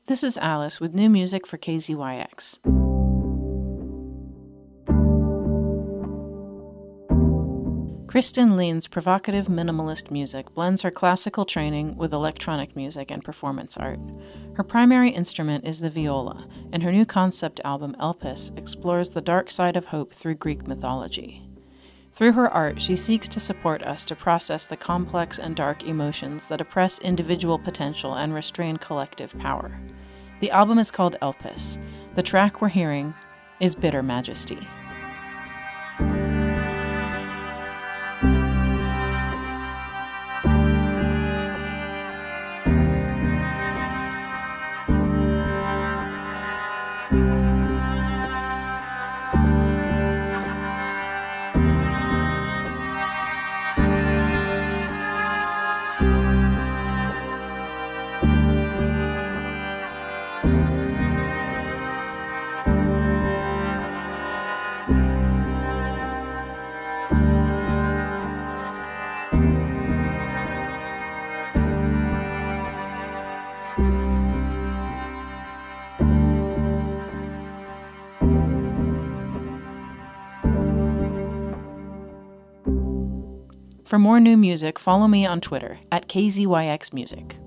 This is Alice with new music for KZYX. Kristin Lein's provocative minimalist music blends her classical training with electronic music and performance art. Her primary instrument is the viola, and her new concept album Elpis explores the dark side of hope through Greek mythology. Through her art, she seeks to support us to process the complex and dark emotions that oppress individual potential and restrain collective power. The album is called Elpis. The track we're hearing is Bitter Majesty. For more new music, follow me on Twitter @KZYXMusic.